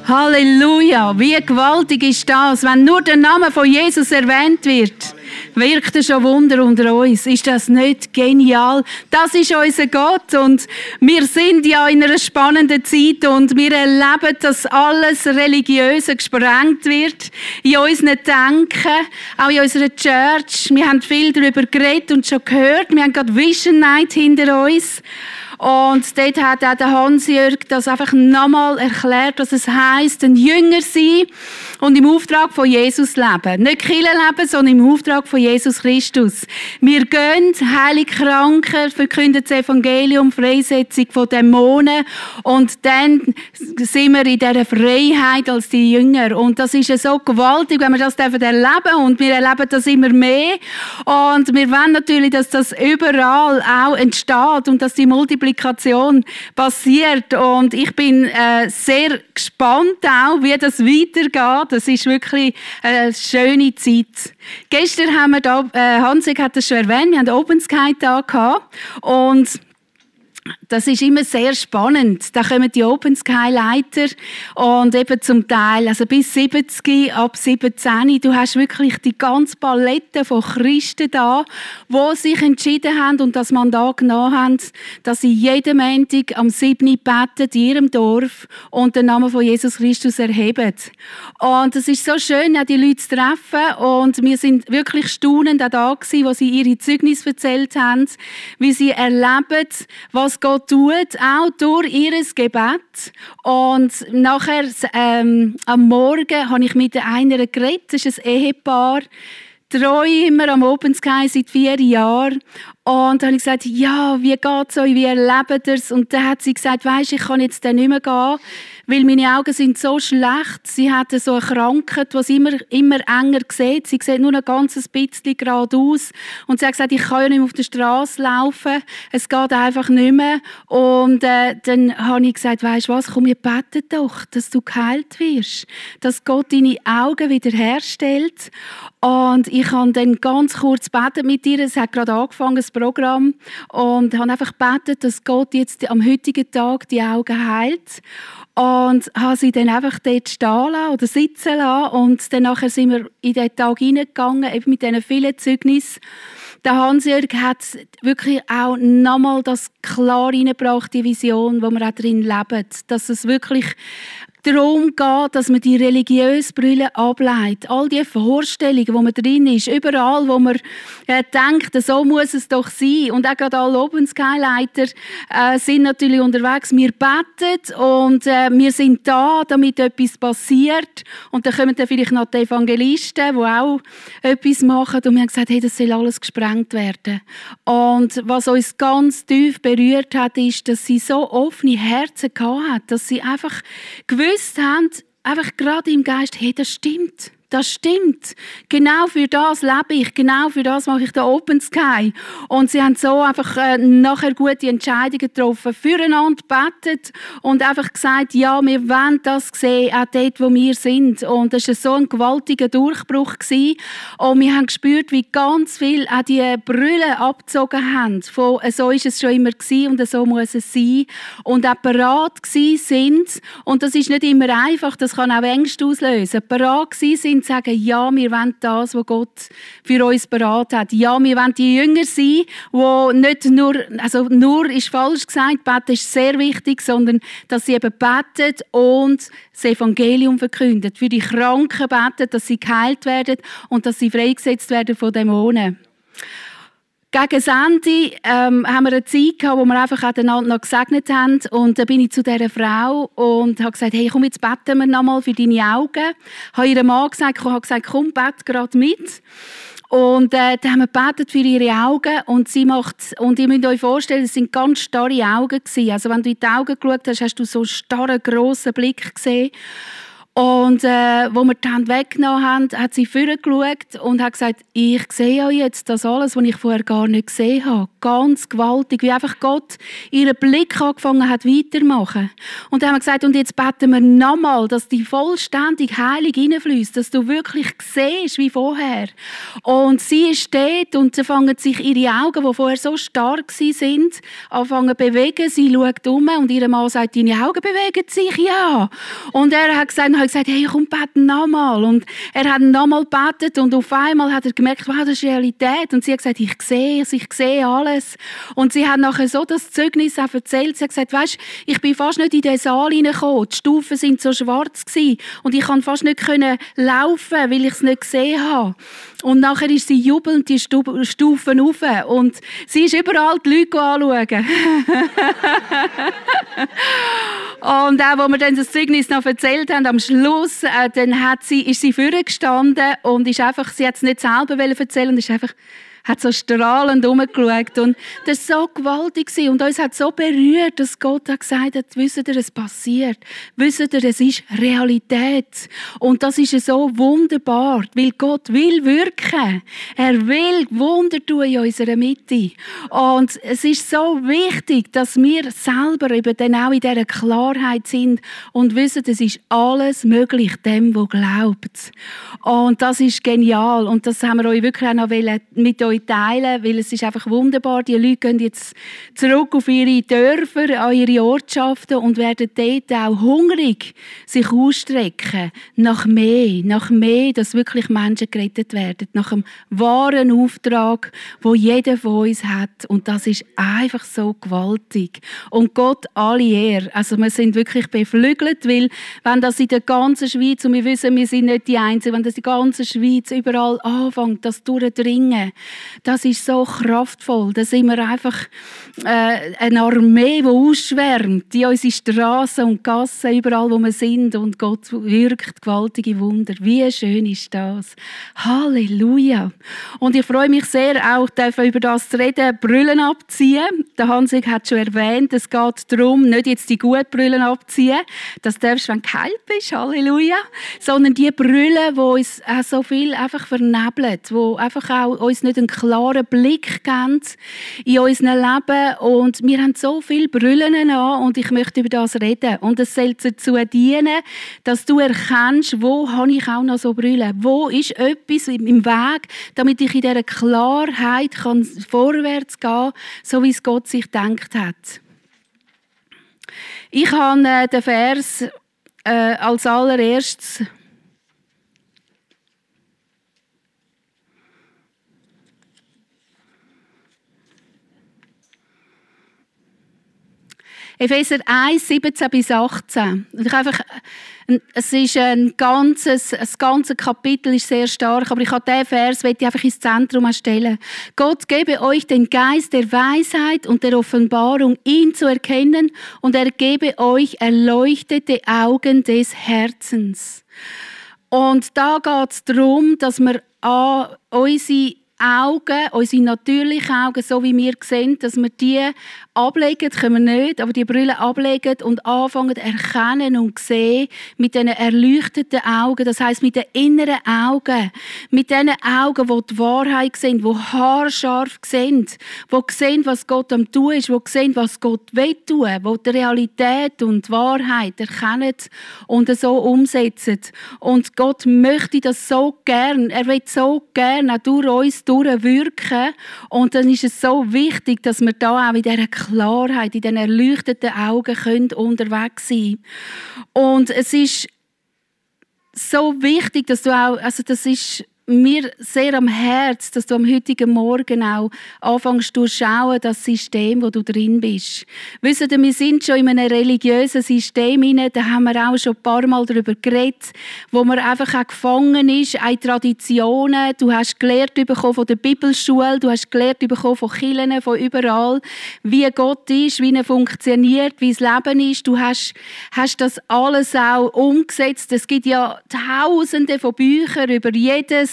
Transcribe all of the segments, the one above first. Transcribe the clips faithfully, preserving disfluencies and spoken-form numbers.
Halleluja, wie gewaltig ist das, wenn nur der Name von Jesus erwähnt wird. Wirkt er schon Wunder unter uns? Ist das nicht genial? Das ist unser Gott und wir sind ja in einer spannenden Zeit und wir erleben, dass alles Religiöse gesprengt wird in unserem Denken, auch in unserer Church. Wir haben viel darüber geredet und schon gehört. Wir haben gerade Vision Night hinter uns. Und dort hat auch der Hans-Jörg das einfach nochmal erklärt, was es heisst, ein Jünger sein und im Auftrag von Jesus leben. Nicht Kirche leben, sondern im Auftrag von Jesus Christus. Wir gehen, heilige Kranken, verkünden das Evangelium, Freisetzung von Dämonen und dann sind wir in dieser Freiheit als die Jünger. Und das ist ja so gewaltig, wenn wir das erleben dürfen und wir erleben das immer mehr. Und wir wollen natürlich, dass das überall auch entsteht und dass die Multiplikation passiert und ich bin äh, sehr gespannt auch, wie das weitergeht. Das ist wirklich eine schöne Zeit. Gestern haben wir da, äh, Hansig hat das schon erwähnt, wir haben Open Sky da gehabt und das ist immer sehr spannend. Da kommen die Open Sky Leiter und eben zum Teil, also bis siebzig, ab siebzehn. Du hast wirklich die ganze Palette von Christen da, die sich entschieden haben und das Mandat genommen haben, dass sie jeden Montag am siebten beten in ihrem Dorf und den Namen von Jesus Christus erheben. Und es ist so schön, auch die Leute zu treffen und wir sind wirklich staunend auch da gewesen, wo sie ihre Zeugnisse erzählt haben, wie sie erleben, was Gott tut, auch durch ihr Gebet. Und nachher, ähm, am Morgen, habe ich mit einer geredet, das ist ein Ehepaar, treu immer am Open Sky seit vier Jahren. Und dann habe ich gesagt, ja, wie geht es euch, wie erlebt ihr es? Und dann hat sie gesagt, weisst, ich kann jetzt nicht mehr gehen, weil meine Augen sind so schlecht. Sie hat so eine Krankheit, die sie immer, immer enger sieht. Sie sieht nur ein ganzes bisschen geradeaus. Und sie hat gesagt, ich kann ja nicht mehr auf der Straße laufen. Es geht einfach nicht mehr. Und äh, dann habe ich gesagt, weisst was, komm, wir beten doch, dass du geheilt wirst. Dass Gott deine Augen wiederherstellt. Und ich habe dann ganz kurz beten mit ihr. Es hat gerade angefangen, das Programm. Und habe einfach gebetet, dass Gott jetzt am heutigen Tag die Augen heilt. Und habe sie dann einfach dort stehen lassen oder sitzen lassen. Und dann nachher sind wir in den Tag hineingegangen, eben mit diesen vielen Zeugnissen. Der Hans-Jörg hat wirklich auch nochmal das klar reingebracht, die Vision, wo wir auch drin leben. Dass es wirklich darum geht, dass man die religiöse Brille ableitet. All die Vorstellungen, wo man drin ist, überall, wo man äh, denkt, so muss es doch sein. Und auch gerade alle Open Sky Leiter äh, sind natürlich unterwegs. Wir beten und äh, wir sind da, damit etwas passiert. Und dann kommen dann vielleicht noch die Evangelisten, die auch etwas machen. Und wir haben gesagt, hey, das soll alles gesprengt werden. Und was uns ganz tief berührt hat, ist, dass sie so offene Herzen hatten, dass sie einfach gewusst haben, einfach gerade im Geist, hey, das stimmt. Das stimmt. Genau für das lebe ich. Genau für das mache ich den Open Sky. Und sie haben so einfach äh, nachher gute Entscheidungen getroffen, füreinander gebetet und einfach gesagt, ja, wir wollen das sehen, auch dort, wo wir sind. Und das war so ein gewaltiger Durchbruch gewesen. Und wir haben gespürt, wie ganz viel auch die Brüllen abgezogen haben. Von, so ist es schon immer gewesen und so muss es sein. Und auch bereit gewesen sind. Und das ist nicht immer einfach, das kann auch Ängste auslösen. Bereit gewesen sind, sagen, ja, wir wollen das, was Gott für uns beraten hat. Ja, wir wollen die Jünger sein, die nicht nur, also nur ist falsch gesagt, beten ist sehr wichtig, sondern dass sie eben beten und das Evangelium verkünden. Für die Kranken beten, dass sie geheilt werden und dass sie freigesetzt werden von Dämonen. Gegen das Ende ähm, haben wir eine Zeit gehabt, wo wir einfach einander noch gesegnet haben. Und dann bin ich zu dieser Frau und habe gesagt, hey, komm, jetzt beten wir noch mal für deine Augen. Ich habe ihrem Mann gesagt, ich habe gesagt, komm, bete gerade mit. Und äh, dann haben wir gebetet für ihre Augen und sie macht, und ihr müsst euch vorstellen, es sind ganz starre Augen gewesen. Also wenn du in die Augen geschaut hast, hast du so einen starren, grossen Blick gesehen. Und äh, wo wir die Hände weggenommen haben, hat sie vorgeschaut und hat gesagt, ich sehe ja jetzt das alles, was ich vorher gar nicht gesehen habe. Ganz gewaltig, wie einfach Gott ihren Blick angefangen hat, weitermachen. Und dann haben wir gesagt, und jetzt beten wir nochmal, dass die vollständig heilig hineinfließt, dass du wirklich siehst wie vorher. Und sie steht und sie fangen sich ihre Augen, die vorher so stark waren, anfangen zu bewegen. Sie schaut um und ihr Mann sagt, deine Augen bewegen sich, ja. Und er hat gesagt, und hat gesagt, hey, komm, beten nochmal. Und er hat nochmal gebetet und auf einmal hat er gemerkt, wow, das ist Realität. Und sie hat gesagt, ich sehe es, ich sehe alles. Und sie hat nachher so das Zeugnis auch erzählt. Sie hat gesagt, weisst, ich bin fast nicht in den Saal hineingekommen. Die Stufen sind so schwarz gewesen. Und ich konnte fast nicht laufen, weil ich es nicht gesehen habe. Und nachher ist sie jubelnd die Stufen rauf. Und sie ist überall die Leute anschauen. Und auch, als wir dann das Zeugnis noch erzählt haben, am Schluss, äh, dann hat sie, ist sie vorgestanden und ist einfach, sie hat es nicht selber erzählen und ist einfach, hat so strahlend herumgeschaut. Und das war so gewaltig. Und uns hat so berührt, dass Gott hat gesagt hat, wisst ihr, es passiert. Wisst ihr, es ist Realität. Und das ist so wunderbar, weil Gott will wirken. Er will Wunder tun in unserer Mitte. Und es ist so wichtig, dass wir selber eben dann auch in dieser Klarheit sind und wissen, es ist alles möglich, dem, der glaubt. Und das ist genial. Und das haben wir euch wirklich auch noch mit euch teilen, weil es ist einfach wunderbar. Die Leute gehen jetzt zurück auf ihre Dörfer, an ihre Ortschaften und werden dort auch hungrig sich ausstrecken nach mehr, nach mehr, dass wirklich Menschen gerettet werden, nach einem wahren Auftrag, wo jeder von uns hat. Und das ist einfach so gewaltig. Und Gott alle Ehre. Also wir sind wirklich beflügelt, weil wenn das in der ganzen Schweiz, und wir wissen, wir sind nicht die Einzigen, wenn das in der ganzen Schweiz überall anfängt, das durchdringen, das ist so kraftvoll. Da sind wir einfach äh, eine Armee, die ausschwärmt in unsere Straßen und Gassen, überall, wo wir sind. Und Gott wirkt gewaltige Wunder. Wie schön ist das? Halleluja! Und ich freue mich sehr, auch über das zu reden, Brüllen abziehen. Der Hansig hat schon erwähnt, es geht darum, nicht jetzt die guten Brüllen abziehen. Das darfst du, wenn du geheilt bist. Halleluja! Sondern die Brüllen, die uns auch so viel einfach vernebeln, die einfach auch uns nicht einen klaren Blick geben in unserem Leben. Und wir haben so viele Brüllen an und ich möchte über das reden. Und es soll dazu dienen, dass du erkennst, wo habe ich auch noch so Brüllen? Wo ist etwas im Weg, damit ich in dieser Klarheit kann vorwärts gehen kann, so wie es Gott sich gedacht hat. Ich habe äh, den Vers äh, als allererstes Epheser eins, siebzehn bis achtzehn. Und ich einfach, es ist ein ganzes, das ganze Kapitel ist sehr stark, aber ich habe diesen Vers, möchte ich einfach ins Zentrum stellen. Gott gebe euch den Geist der Weisheit und der Offenbarung, ihn zu erkennen, und er gebe euch erleuchtete Augen des Herzens. Und da geht es darum, dass wir an unsere Augen, unsere natürlichen Augen, so wie wir sehen, dass wir die ablegen, können wir nicht, aber die Brille ablegen und anfangen zu erkennen und sehen mit diesen erleuchteten Augen, das heisst mit den inneren Augen, mit diesen Augen, die die Wahrheit sehen, die haarscharf sehen, die sehen, was Gott am tun ist, die sehen, was Gott will tun, die die Realität und die Wahrheit erkennen und so umsetzen. Und Gott möchte das so gern, er will so gern auch durch uns durchwirken. Und dann ist es so wichtig, dass wir da auch in dieser Klarheit, in diesen erleuchteten Augen können unterwegs sein. Und es ist so wichtig, dass du auch, also das ist mir sehr am Herz, dass du am heutigen Morgen auch anfängst zu schauen, das System, wo du drin bist. Wisst ihr, wir sind schon in einem religiösen System hinein, da haben wir auch schon ein paar Mal darüber geredet, wo man einfach auch gefangen ist, auch Traditionen. Du hast gelernt bekommen von der Bibelschule, du hast gelernt bekommen von Kirchen, von überall, wie Gott ist, wie er funktioniert, wie das Leben ist. Du hast, hast das alles auch umgesetzt. Es gibt ja Tausende von Büchern über jedes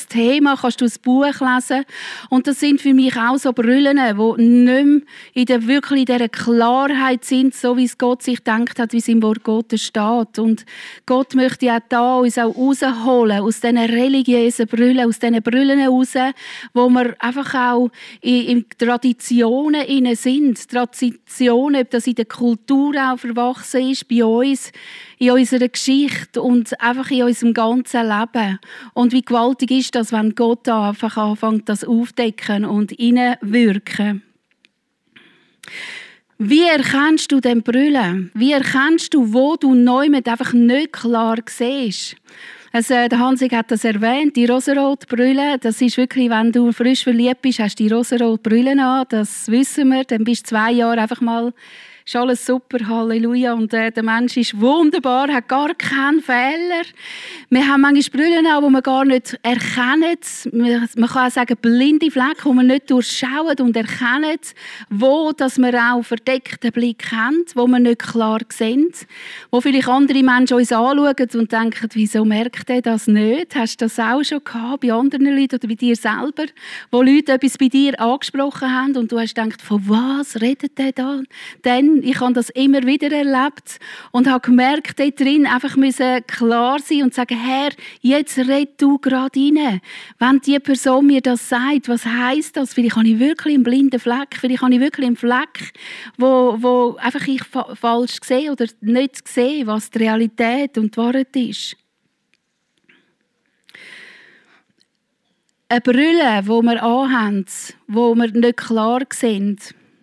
das Thema, kannst du das Buch lesen. Und das sind für mich auch so Brillen, die nicht mehr in der, wirklich in dieser Klarheit sind, so wie es Gott sich gedacht hat, wie es im Wort Gottes steht. Und Gott möchte ja da uns auch rausholen, aus diesen religiösen Brillen, aus diesen Brillen raus, wo wir einfach auch in, in Traditionen inne sind. Traditionen, ob das in der Kultur auch verwachsen ist, bei uns, in unserer Geschichte und einfach in unserem ganzen Leben. Und wie gewaltig ist das, wenn Gott da einfach anfängt, das aufdecken und hineinwirken. Wie erkennst du den Brüllen? Wie erkennst du, wo du Neumet einfach nicht klar siehst? Also, der Hansig hat das erwähnt, die rosarote Brille, das ist wirklich, wenn du frisch verliebt bist, hast du die rosarote Brille an, das wissen wir, dann bist du zwei Jahre einfach mal, ist alles super, Halleluja, und äh, der Mensch ist wunderbar, hat gar keinen Fehler. Wir haben manchmal Brillen an, die man gar nicht erkennen. Man kann auch sagen, blinde Flecken, die man nicht durchschauen und erkennen, wo dass man auch verdeckten Blick haben, wo man nicht klar sehen, wo vielleicht andere Menschen uns anschauen und denken, wieso merkt er das nicht? Hast du das auch schon gehabt bei anderen Leuten oder bei dir selber, wo Leute etwas bei dir angesprochen haben und du hast gedacht, von was redet der da? Denn ich habe das immer wieder erlebt und habe gemerkt, dort drin einfach müssen klar sein und sagen, Herr, jetzt red du gerade rein. Wenn die Person mir das sagt, was heisst das? Vielleicht habe ich wirklich einen blinden Fleck, vielleicht habe ich wirklich einen Fleck, wo, wo einfach ich fa- falsch sehe oder nicht sehe, was die Realität und die Wahrheit ist. Eine Brille, die wir anhaben, wo wir nicht klar sehen,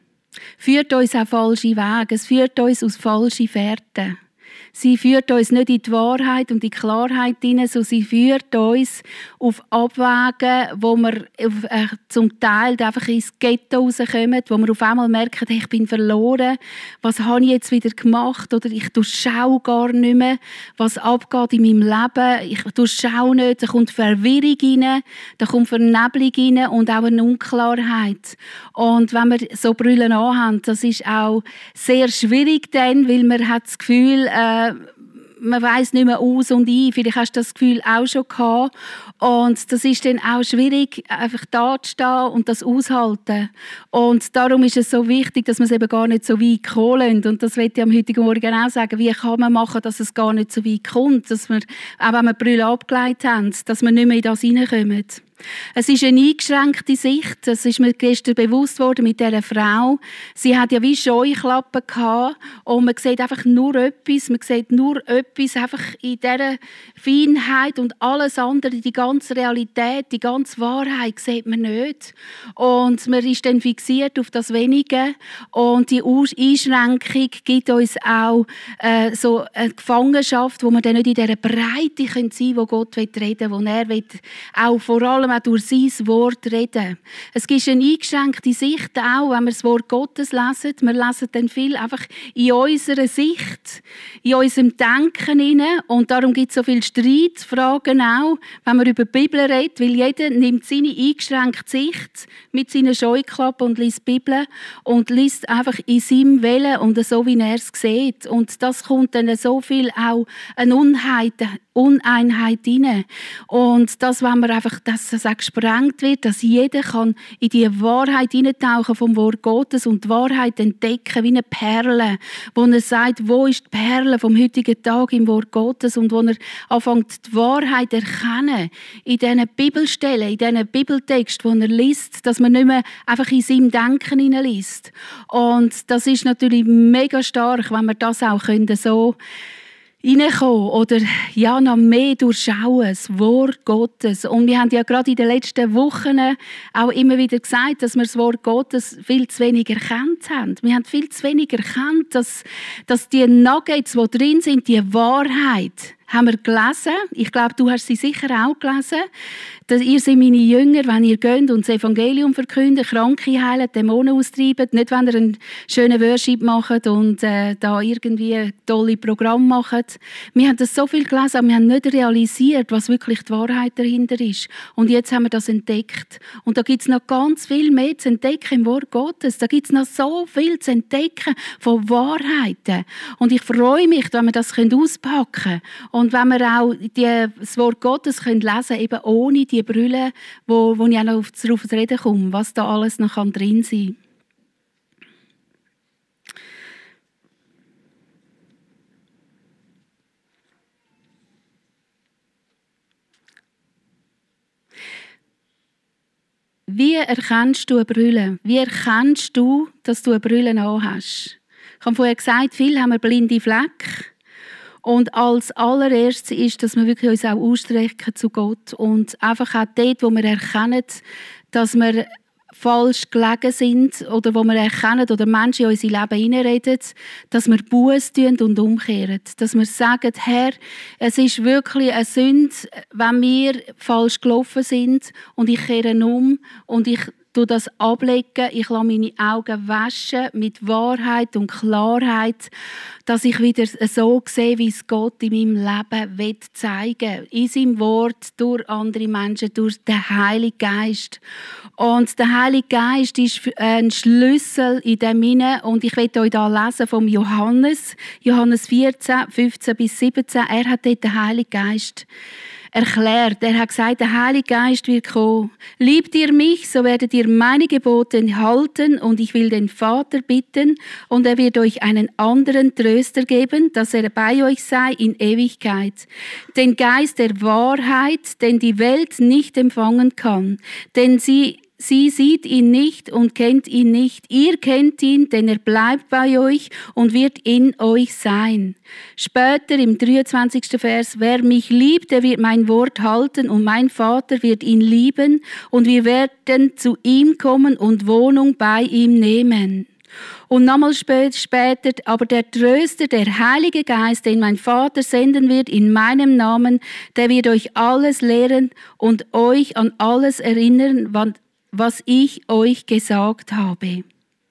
führt uns auf falsche Wege. Es führt uns aus falschen Fährten. Sie führt uns nicht in die Wahrheit und die Klarheit hinein, sondern sie führt uns auf Abwege, wo wir auf, äh, zum Teil einfach ins Ghetto rauskommen, wo wir auf einmal merken, hey, ich bin verloren, was habe ich jetzt wieder gemacht oder ich durchschaue gar nicht mehr, was abgeht in meinem Leben, ich durchschaue nicht, da kommt Verwirrung rein, da kommt Vernebelung rein und auch eine Unklarheit. Und wenn wir so Brillen anhaben, das ist auch sehr schwierig dann, weil man hat das Gefühl, äh, man weiss nicht mehr aus und ein. Vielleicht hast du das Gefühl auch schon gehabt. Und das ist dann auch schwierig, einfach da zu stehen und das aushalten. Und darum ist es so wichtig, dass man es eben gar nicht so weit kommen. Und das möchte ich am heutigen Morgen auch sagen. Wie kann man machen, dass es gar nicht so weit kommt? Dass wir, auch wenn wir die Brille abgelegt haben, dass wir nicht mehr in das hineinkommen. Es ist eine eingeschränkte Sicht. Das ist mir gestern bewusst worden mit dieser Frau. Sie hat ja wie Scheuklappen gehabt und man sieht einfach nur etwas. Man sieht nur etwas einfach in dieser Feinheit und alles andere, die ganze Realität, die ganze Wahrheit sieht man nicht. Und man ist dann fixiert auf das Wenige und die Einschränkung gibt uns auch äh, so eine Gefangenschaft, wo wir dann nicht in dieser Breite sein können, wo Gott reden will, wo er will, auch vor allem auch durch sein Wort reden. Es gibt eine eingeschränkte Sicht auch, wenn wir das Wort Gottes lesen. Wir lesen dann viel einfach in unserer Sicht, in unserem Denken hinein. Und darum gibt es so viele Streitfragen auch, wenn man über die Bibel redet, weil jeder nimmt seine eingeschränkte Sicht mit seinen Scheuklappen und liest die Bibel und liest einfach in seinem Willen und so, wie er es sieht. Und das kommt dann so viel auch eine Unheit, Uneinheit rein. Und das, wenn man einfach, dass es auch gesprengt wird, dass jeder kann in die Wahrheit hineintauchen vom Wort Gottes und die Wahrheit entdecken wie eine Perle, wo er sagt, wo ist die Perle vom heutigen Tag im Wort Gottes und wo er anfängt, die Wahrheit erkennen in diesen Bibelstellen, in diesen Bibeltext, wo er liest, dass man nicht mehr einfach in seinem Denken hineinliest. Und das ist natürlich mega stark, wenn wir das auch können, so reinkommen oder ja, noch mehr durchschauen, das Wort Gottes. Und wir haben ja gerade in den letzten Wochen auch immer wieder gesagt, dass wir das Wort Gottes viel zu wenig erkannt haben. Wir haben viel zu wenig erkannt, dass, dass die Nuggets, die drin sind, die Wahrheit, haben wir gelesen. Ich glaube, du hast sie sicher auch gelesen. Dass ihr seid meine Jünger, wenn ihr geht und das Evangelium verkündet, Kranke heilt, Dämonen austreibt. Nicht, wenn ihr einen schönen Worship macht und äh, da irgendwie ein tolles Programm macht. Wir haben das so viel gelesen, aber wir haben nicht realisiert, was wirklich die Wahrheit dahinter ist. Und jetzt haben wir das entdeckt. Und da gibt es noch ganz viel mehr zu entdecken im Wort Gottes. Da gibt es noch so viel zu entdecken von Wahrheiten. Und ich freue mich, wenn wir das auspacken können. Und wenn wir auch die, das Wort Gottes können lesen, eben ohne die Brille, wo, wo ich auch noch darauf zu reden komme, was da alles noch drin sein kann. Wie erkennst du eine Brille? Wie erkennst du, dass du eine Brille anhast? Ich habe vorher gesagt, viele haben blinde Flecken. Und als allererstes ist, dass wir wirklich uns auch ausstrecken zu Gott und einfach auch dort, wo wir erkennen, dass wir falsch gelegen sind oder wo wir erkennen oder Menschen in unser Leben hineinreden, dass wir Buße tun und umkehren. Dass wir sagen, Herr, es ist wirklich eine Sünde, wenn wir falsch gelaufen sind und ich kehre um und ich tue das ablegen, ich lasse meine Augen waschen mit Wahrheit und Klarheit, dass ich wieder so sehe, wie es Gott in meinem Leben zeigen will. In seinem Wort, durch andere Menschen, durch den Heiligen Geist. Und der Heilige Geist ist ein Schlüssel in dem hinein. Und ich werde euch hier lesen vom Johannes, Johannes vierzehn, fünfzehn bis siebzehn. Er hat dort den Heiligen Geist erklärt. Er hat gesagt, der Heilige Geist wird kommen. Liebt ihr mich, so werdet ihr meine Gebote halten und ich will den Vater bitten und er wird euch einen anderen Tröster geben, dass er bei euch sei in Ewigkeit. Den Geist der Wahrheit, den die Welt nicht empfangen kann, denn sie Sie sieht ihn nicht und kennt ihn nicht. Ihr kennt ihn, denn er bleibt bei euch und wird in euch sein. Später im dreiundzwanzigsten Vers, wer mich liebt, der wird mein Wort halten und mein Vater wird ihn lieben und wir werden zu ihm kommen und Wohnung bei ihm nehmen. Und nochmal später, aber der Tröster, der Heilige Geist, den mein Vater senden wird in meinem Namen, der wird euch alles lehren und euch an alles erinnern, was ich euch gesagt habe.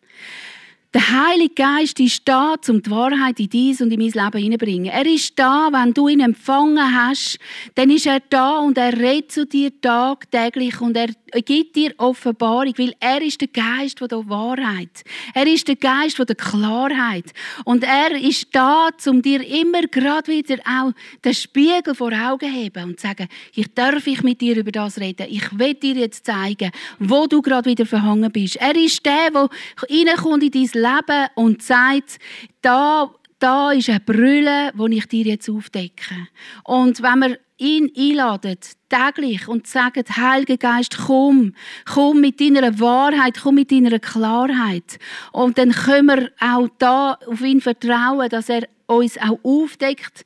Der Heilige Geist ist da, um die Wahrheit in dies und in mein Leben hineinzubringen. Er ist da, wenn du ihn empfangen hast, dann ist er da und er redet zu dir tagtäglich und er gibt dir Offenbarung, weil er ist der Geist der Wahrheit. Er ist der Geist der Klarheit. Und er ist da, um dir immer gerade wieder auch den Spiegel vor Augen zu haben und zu sagen, ich darf ich mit dir über das reden. Ich will dir jetzt zeigen, wo du gerade wieder verhangen bist. Er ist der, der reinkommt in dein Leben und sagt, da, da ist eine Brille, die ich dir jetzt aufdecke. Und wenn wir ihn einladen, täglich, und sagen, Heiliger Geist, komm, komm mit deiner Wahrheit, komm mit deiner Klarheit. Und dann können wir auch da auf ihn vertrauen, dass er uns auch aufdeckt,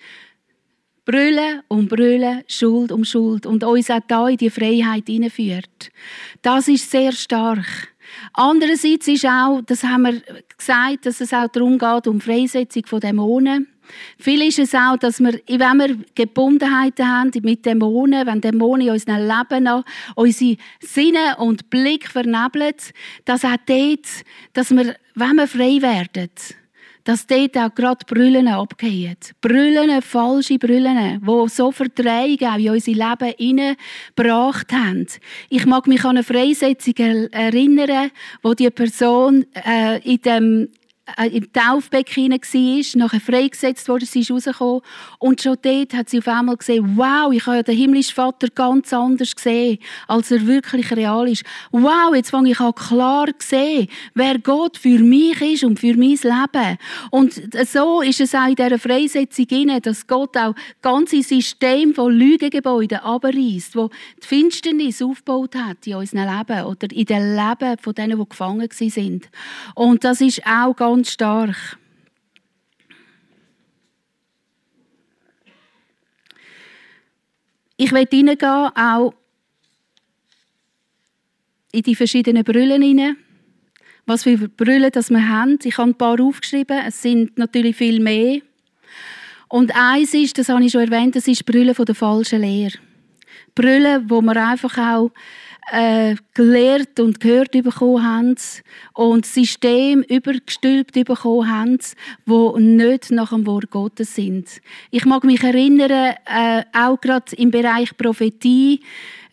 Brille um Brille, Schuld um Schuld und uns auch da in die Freiheit hineinführt. Das ist sehr stark. Andererseits ist auch, das haben wir gesagt, dass es auch darum geht, um Freisetzung von Dämonen. Viel ist es auch, dass wir, wenn wir Gebundenheiten haben mit Dämonen, wenn Dämonen in unserem Leben noch unsere Sinne und Blick vernebeln, dass auch dort, dass wir, wenn wir frei werden, dass dort auch gerade Brüllen abgehen. Brüllen, falsche Brüllen, die so Verdrehungen auch in unser Leben hineingebracht haben. Ich mag mich an eine Freisetzung erinnern, wo die Person äh, in dem im Taufbecken war, nachher freigesetzt wurde, sie ist rausgekommen. Und schon dort hat sie auf einmal gesehen, wow, ich habe den himmlischen Vater ganz anders gesehen, als er wirklich real ist. Wow, jetzt fange ich an klar zu sehen, wer Gott für mich ist und für mein Leben. Und so ist es auch in dieser Freisetzung hinein, dass Gott auch ganze System von Lügengebäuden abreißt, wo die Finsternis aufgebaut hat in unserem Leben oder in dem Leben von denen, die gefangen sind. Und das ist auch ganz Ganz stark. Ich will hineingehen, auch in die verschiedenen Brüllen hinein. Was für Brüllen das wir haben. Ich habe ein paar aufgeschrieben. Es sind natürlich viel mehr. Und eins ist, das habe ich schon erwähnt, das ist die Brille von der falschen Lehre. Brüllen, wo wir einfach auch Äh, gelehrt und gehört bekommen haben und System übergestülpt bekommen haben, die nicht nach dem Wort Gottes sind. Ich mag mich erinnern, äh, auch gerade im Bereich Prophetie,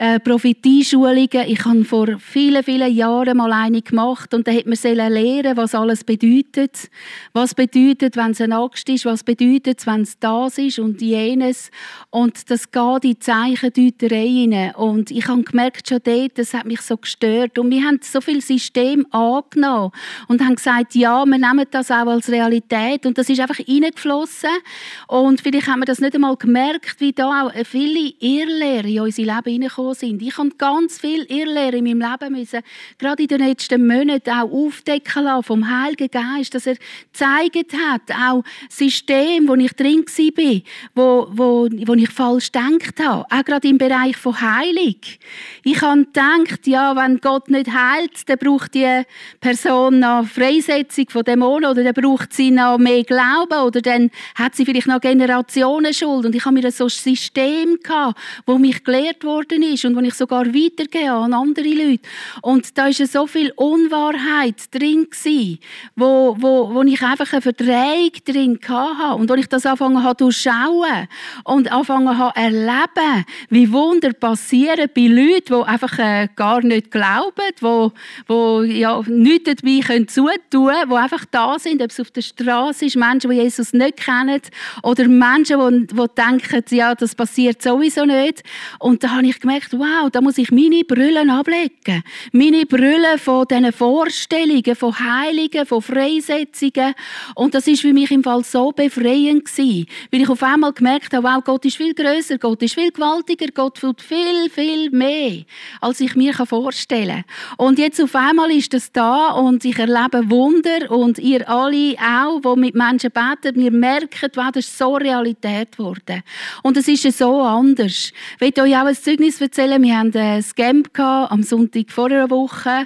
äh, Prophetieschulungen. Ich habe vor vielen, vielen Jahren mal eine gemacht und da hat man lernen, was alles bedeutet. Was bedeutet, wenn es eine Axt ist, was bedeutet, wenn es das ist und jenes. Und das geht in die Zeichendeuterei rein. Und ich habe gemerkt, schon dort, das hat mich so gestört. Und wir haben so viel System angenommen und haben gesagt, ja, wir nehmen das auch als Realität. Und das ist einfach reingeflossen. Und vielleicht haben wir das nicht einmal gemerkt, wie da auch viele Irrlehrer in unser Leben hineingekommen sind. Ich habe ganz viele Irrlehrer in meinem Leben müssen, gerade in den letzten Monaten auch aufdecken lassen vom Heiligen Geist, dass er gezeigt hat, auch System, wo ich drin war, wo, wo, wo ich falsch gedacht habe, auch gerade im Bereich von Heilung. Ich habe gedacht, ja, wenn Gott nicht heilt, dann braucht die Person noch Freisetzung von Dämonen oder dann braucht sie noch mehr Glauben oder dann hat sie vielleicht noch Generationen Schuld. Und ich habe mir so ein System gehabt, wo mich gelehrt worden ist und wo ich sogar weitergebe an andere Leute. Und da war so viel Unwahrheit drin gewesen, wo, wo, wo ich einfach eine Verdrehung drin hatte und wo ich das angefangen habe durchschauen und angefangen habe erleben, wie Wunder passieren bei Leuten, die einfach äh, gar nicht glauben, die, die ja, nichts dabei können zutun können, die einfach da sind, ob es auf der Straße ist, Menschen, die Jesus nicht kennen oder Menschen, die, die denken, ja, das passiert sowieso nicht. Und da habe ich gemerkt, wow, da muss ich meine Brüllen ablegen. Meine Brüllen von diesen Vorstellungen, von Heiligen, von Freisetzungen. Und das war für mich im Fall so befreiend gewesen, weil ich auf einmal gemerkt habe, wow, Gott ist viel grösser, Gott ist viel gewaltiger, Gott tut viel, viel mehr, als ich mir vorstellen kann. Und jetzt auf einmal ist das da und ich erlebe Wunder und ihr alle auch, die mit Menschen beten, wir merken, wow, das ist so Realität geworden. Und es ist so anders. Ich will euch auch ein Zeugnis erzählen. Wir hatten ein Scam am Sonntag vor einer Woche.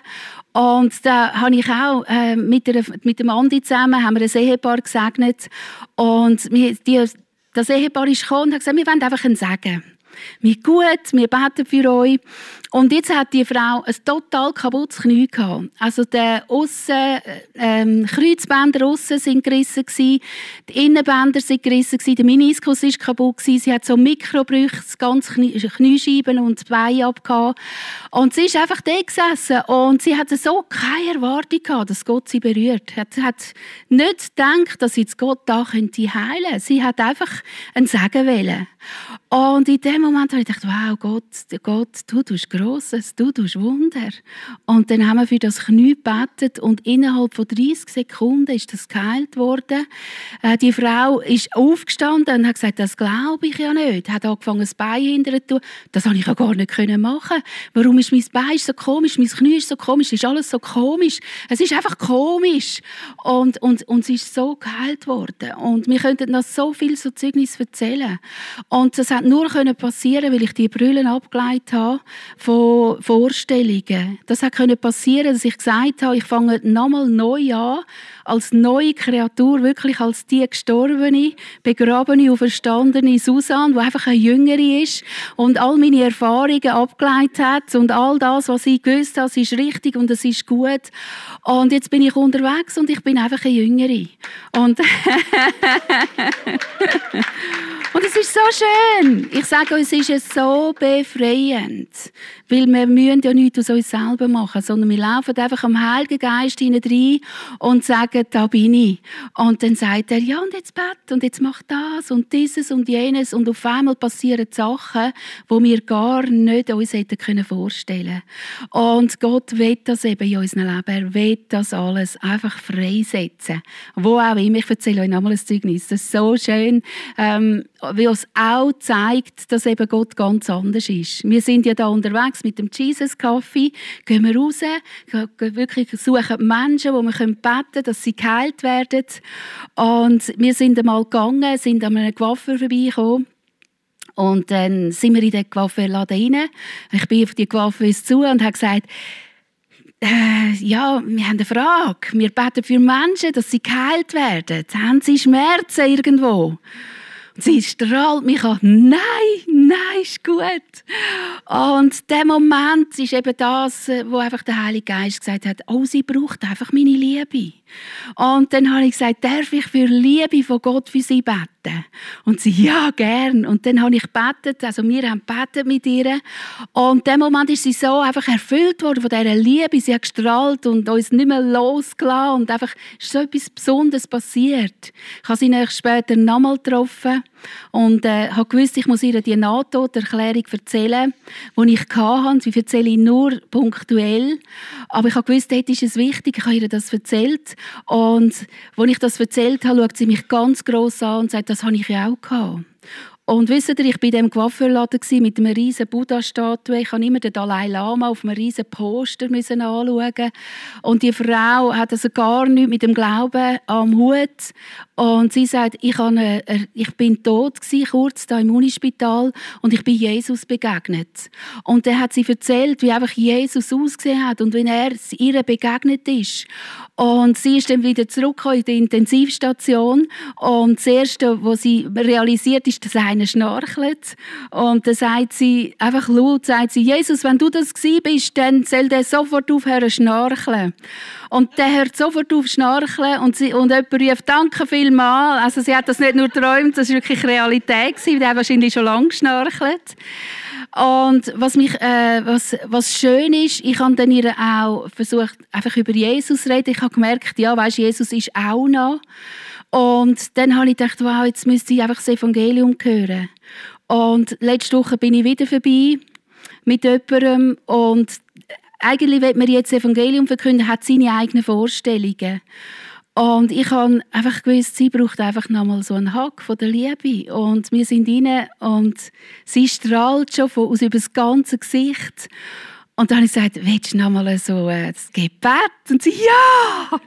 Und da habe ich auch äh, mit, der, mit dem Andi zusammen haben wir ein Ehepaar gesegnet. Und wir, die, das Ehepaar ist gekommen und hat gesagt, wir wollen einfach einen Segen. Wir gut, wir beten für euch. Und jetzt hat die Frau ein total kaputtes Knie gehabt. Also die Aussen, ähm, Kreuzbänder aussen sind gerissen gewesen, die Innenbänder sind gerissen gewesen, der Meniskus ist kaputt gewesen, sie hat so Mikrobrüche, das ganze Knie, Kniescheiben und das Bein abgehabt. Und sie ist einfach da gesessen und sie hatte so keine Erwartung gehabt, dass Gott sie berührt. Sie hat nicht gedacht, dass jetzt Gott da könnte heilen. Sie hat einfach einen Segen wollen. Und in dem Moment habe ich gedacht, wow, Gott, Gott, du tust Grosses, du tust Wunder. Und dann haben wir für das Knie gebetet und innerhalb von dreißig Sekunden ist das geheilt worden. Äh, die Frau ist aufgestanden und hat gesagt, das glaube ich ja nicht. Hat angefangen, das Bein hinterher zu tun. Das habe ich ja gar nicht machen. Warum ist mein Bein so komisch, mein Knie ist so komisch, ist alles so komisch. Es ist einfach komisch. Und, und, und sie ist so geheilt worden. Und wir könnten noch so viel so Zeugnis erzählen. Und das hat nur passieren, weil ich die Brüllen abgeleitet habe von Vorstellungen. Das hat passieren, dass ich gesagt habe, ich fange nochmal neu an, als neue Kreatur, wirklich als die gestorbene, begrabene, auferstandene Susanne, die einfach eine Jüngere ist und all meine Erfahrungen abgeleitet hat und all das, was ich gewusst habe, ist richtig und es ist gut. Und jetzt bin ich unterwegs und ich bin einfach eine Jüngere. Und Und es ist so schön. Ich sage euch, es ist so befreiend. Weil wir müssen ja nichts aus uns selber machen, sondern wir laufen einfach am Heiligen Geist hinein und sagen, da bin ich. Und dann sagt er, ja, und jetzt bett und jetzt mach das und dieses und jenes. Und auf einmal passieren Sachen, die wir gar nicht uns hätten vorstellen können. Und Gott will das eben in unserem Leben. Er will das alles einfach freisetzen. Wo auch immer. Ich erzähle euch nochmal ein Zeugnis. Das ist so schön, ähm, weil es auch zeigt, dass eben Gott ganz anders ist. Wir sind ja da unterwegs mit dem Jesus Coffee, gehen wir raus, wirklich suchen Menschen, wo wir beten können, dass sie geheilt werden. Und wir sind einmal gegangen, sind an einem Coiffeur vorbeigekommen. Und dann sind wir in den Coiffeurladen rein. Ich bin auf die Coiffeuse zu und habe gesagt, äh, ja, wir haben eine Frage. Wir beten für Menschen, dass sie geheilt werden. Haben sie Schmerzen irgendwo? Sie strahlt mich an. Nein, nein, ist gut. Und der Moment ist eben das, wo einfach der Heilige Geist gesagt hat, oh, sie braucht einfach meine Liebe. Und dann habe ich gesagt, darf ich für Liebe von Gott für sie beten? Und sie, ja, gern. Und dann habe ich gebetet, also wir haben gebetet mit ihr. Und in dem Moment ist sie so einfach erfüllt worden von dieser Liebe. Sie hat gestrahlt und uns nicht mehr losgelassen. Und einfach ist so etwas Besonderes passiert. Ich habe sie später nochmal getroffen und äh, habe gewusst, ich muss ihr die Nahtoderklärung erzählen, die ich hatte. Sie erzähle ich nur punktuell. Aber ich habe gewusst, dort ist es wichtig. Ich habe ihr das erzählt. Und als ich das erzählt habe, schaut sie mich ganz gross an und sagt, das habe ich ja auch gehabt. Und wisst ihr, ich war in diesem Coiffeurladen mit einer riesen Buddha-Statue. Ich musste immer den Dalai Lama auf einem riesen Poster anschauen. Und die Frau hat also gar nichts mit dem Glauben am Hut. Und sie sagt, ich, eine, ich bin tot gewesen, kurz da im Unispital, und ich bin Jesus begegnet. Und dann hat sie erzählt, wie einfach Jesus ausgesehen hat und wie er ihr begegnet ist. Und sie ist dann wieder zurückgekommen in die Intensivstation. Und das Erste, was sie realisiert, ist, dass einer schnarchelt. Und dann sagt sie, einfach laut, sagt sie, Jesus, wenn du das gewesen bist, dann soll der sofort aufhören schnarcheln. Und der hört sofort auf schnarcheln und, sie, und jemand ruft, danke vielmals. Also sie hat das nicht nur geträumt, das war wirklich Realität gewesen, der hat wahrscheinlich schon lange geschnarchelt. Und was, mich, äh, was, was schön ist, ich habe dann ihr auch versucht, einfach über Jesus zu reden. Ich habe gemerkt, ja, weisst, Jesus ist auch noch. Und dann habe ich gedacht, wow, jetzt müsste ich einfach das Evangelium hören. Und letzte Woche bin ich wieder vorbei mit jemandem und eigentlich will man jetzt das Evangelium verkünden, hat seine eigenen Vorstellungen. Und ich habe einfach gewusst, sie braucht einfach nochmal so einen Hack von der Liebe. Und wir sind rein und sie strahlt schon von, aus über das ganze Gesicht. Und dann habe ich gesagt, willst du nochmal so äh, das Gebet? Und sie, ja!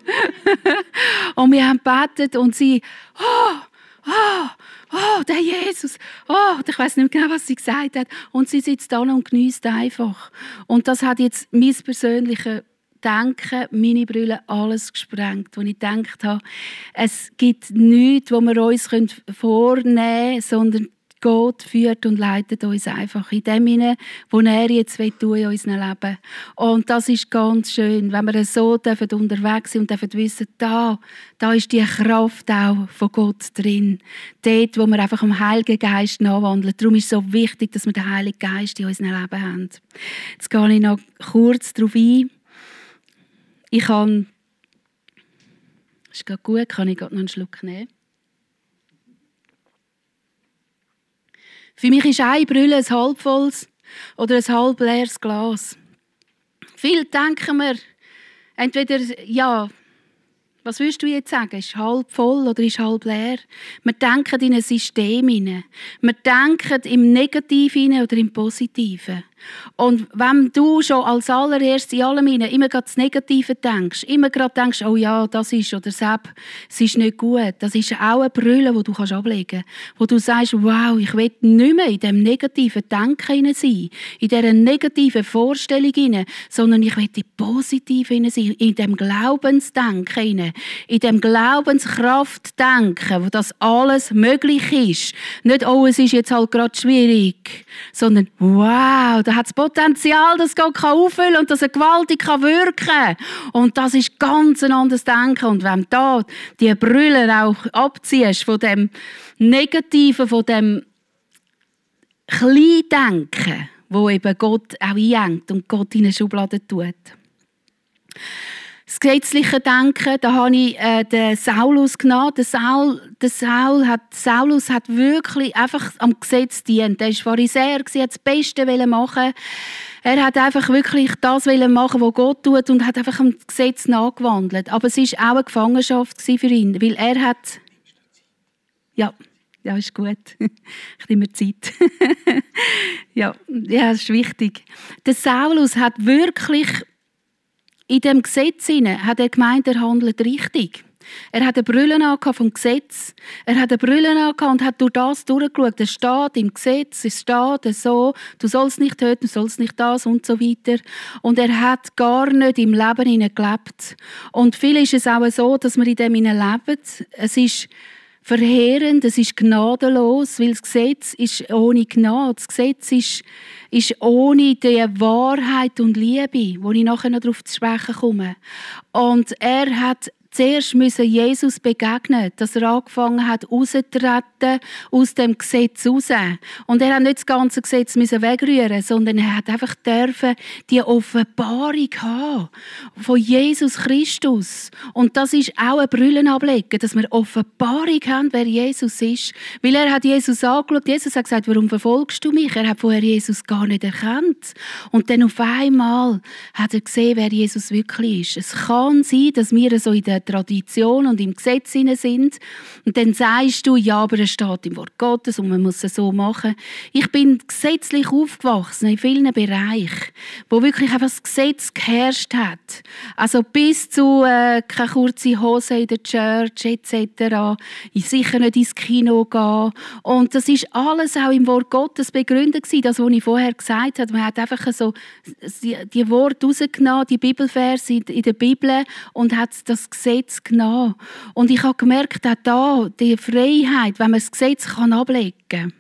Und wir haben gebetet und sie, oh, oh, oh, der Jesus, oh, ich weiss nicht mehr genau, was sie gesagt hat. Und sie sitzt da und geniesst einfach. Und das hat jetzt mein persönliches Denken, meine Brille, alles gesprengt. Wo ich gedacht habe, es gibt nichts, was wir uns vornehmen können, sondern Gott führt und leitet uns einfach in dem hinein, wo er jetzt tun will in unserem Leben. Und das ist ganz schön, wenn wir so unterwegs sind und dürfen wissen, da, da ist die Kraft auch von Gott drin. Dort, wo wir einfach am Heiligen Geist nachwandeln. Darum ist es so wichtig, dass wir den Heiligen Geist in unserem Leben haben. Jetzt gehe ich noch kurz darauf ein. Ich kann, ist gerade gut, kann ich gerade noch einen Schluck nehmen. Für mich ist eine Brille ein halbvolles oder ein halb leeres Glas. Viel denken wir, entweder, ja, was würdest du jetzt sagen? Ist halb voll oder ist halb leer? Wir denken in ein System hinein. Wir denken im Negativen oder im Positiven. Und wenn du schon als allererstes in allem hinein immer gerade das Negative denkst, immer gerade denkst, oh ja, das ist oder das, es ist nicht gut, das ist auch eine Brille, die du ablegen kannst. Wo du sagst, wow, ich will nicht mehr in diesem negativen Denken hinein sein, in dieser negativen Vorstellung hinein, sondern ich will in positiv hinein sein, in dem Glaubensdenken hinein, in dem Glaubenskraftdenken, wo das alles möglich ist. Nicht, oh, es ist jetzt halt gerade schwierig, sondern wow, da hat das Potenzial, dass Gott auffüllen kann und dass er gewaltig wirken kann. Und das ist ganz ein anderes Denken. Und wenn du da die Brille auch abziehst von dem Negativen, von dem Kleindenken, wo eben Gott auch einhängt und Gott in eine Schublade tut. Das gesetzliche Denken, da habe ich äh, den Saulus genommen. Der, Saul, der Saul hat, Saulus hat wirklich einfach am Gesetz gedient. Er war Pharisäer, er wollte das Beste machen. Er hat einfach wirklich das machen, was Gott tut, und hat einfach am Gesetz nachgewandelt. Aber es war auch eine Gefangenschaft für ihn, weil er hat... Ja, ja, ist gut. Ich nehme mir Zeit. ja, ja, das ist wichtig. Der Saulus hat wirklich... In diesem Gesetz hinein hat er gemeint, er handelt richtig. Er hat eine Brille vom Gesetz. Er hat eine Brille und hat durch das durchgeschaut. Es steht im Gesetz, es steht so, du sollst nicht töten, du sollst nicht das und so weiter. Und er hat gar nicht im Leben hinein gelebt. Und viel ist es auch so, dass wir in dem hinein leben. Es ist verheerend, es ist gnadenlos, weil das Gesetz ist ohne Gnade. Das Gesetz ist, ist ohne die Wahrheit und Liebe, wo ich nachher noch darauf zu sprechen komme. Und er hat zuerst Jesus begegnen, dass er angefangen hat, rauszutreten aus dem Gesetz raus. Und er hat nicht das ganze Gesetz wegrühren, sondern er hat einfach dürfen die Offenbarung haben von Jesus Christus. Und das ist auch ein Brüllen ablegen, dass wir Offenbarung haben, wer Jesus ist. Weil er hat Jesus angeschaut. Jesus hat gesagt, warum verfolgst du mich? Er hat vorher Jesus gar nicht erkannt. Und dann auf einmal hat er gesehen, wer Jesus wirklich ist. Es kann sein, dass wir so in der Tradition und im Gesetz sind. Und dann sagst du, ja, aber es steht im Wort Gottes und man muss es so machen. Ich bin gesetzlich aufgewachsen in vielen Bereichen, wo wirklich einfach das Gesetz geherrscht hat. Also bis zu äh, keine kurze Hose in der Church et cetera. Ich sicher nicht ins Kino gehen. Und das ist alles auch im Wort Gottes begründet gewesen, das, was ich vorher gesagt habe. Man hat einfach so die, die Worte rausgenommen, die Bibelverse in, in der Bibel und hat das Gesetz genommen. Und ich habe gemerkt, auch da, die Freiheit, wenn man das Gesetz kann ablegen kann,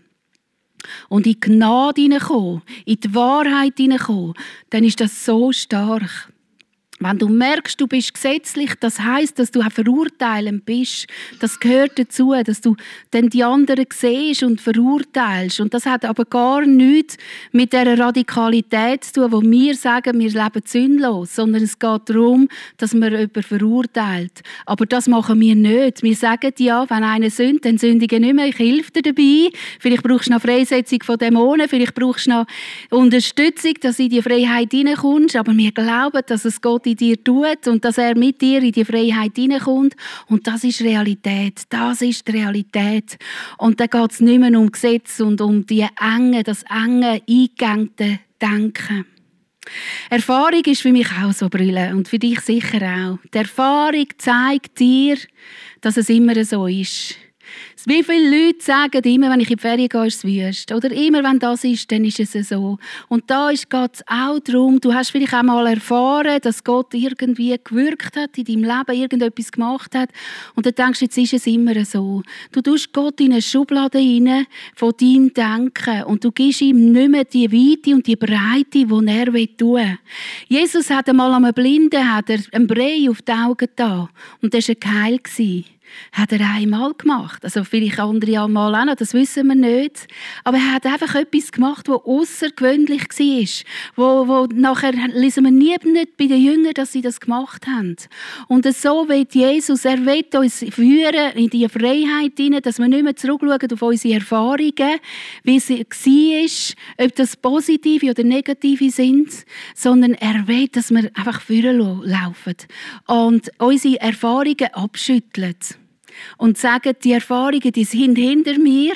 und in die Gnade hineinkommen, in die Wahrheit hineinkommen, dann ist das so stark. Wenn du merkst, du bist gesetzlich, das heisst, dass du auch verurteilend bist. Das gehört dazu, dass du dann die anderen siehst und verurteilst. Und das hat aber gar nichts mit dieser Radikalität zu tun, wo wir sagen, wir leben sündlos, sondern es geht darum, dass man jemanden verurteilt. Aber das machen wir nicht. Wir sagen ja, wenn einer sündigt, dann sündige nicht mehr, ich helfe dir dabei. Vielleicht brauchst du noch Freisetzung von Dämonen, vielleicht brauchst du noch Unterstützung, dass du in die Freiheit hineinkommst. Aber wir glauben, dass es Gott in dir tut und dass er mit dir in die Freiheit hineinkommt. Und das ist Realität. Das ist die Realität. Und da geht es nicht mehr um Gesetz und um die enge, das enge, eingegängte Denken. Erfahrung ist für mich auch so brüllen und für dich sicher auch. Die Erfahrung zeigt dir, dass es immer so ist. Wie viele Leute sagen immer, wenn ich in die Ferien gehe, ist es wüst. Oder immer, wenn das ist, dann ist es so. Und da geht es auch darum, du hast vielleicht auch mal erfahren, dass Gott irgendwie gewirkt hat, in deinem Leben irgendetwas gemacht hat. Und dann denkst du, jetzt ist es immer so. Du tust Gott in eine Schublade rein von deinem Denken. Und du gibst ihm nicht mehr die Weite und die Breite, die er tun will. Jesus hat einmal einem Blinden hat er einen Brei auf die Augen getan. Und das war geheilt. Hat er einmal gemacht. Also vielleicht andere Mal auch noch, das wissen wir nicht. Aber er hat einfach etwas gemacht, das außergewöhnlich war. Wo, wo nachher lesen wir nie nicht bei den Jüngern, dass sie das gemacht haben. Und so will Jesus, er will uns führen in die Freiheit hinein, dass wir nicht mehr zurückschauen auf unsere Erfahrungen, wie sie war, ob das positive oder negative sind, sondern er will, dass wir einfach vorlaufen und unsere Erfahrungen abschütteln. Und sagen, die Erfahrungen, die sind hinter mir,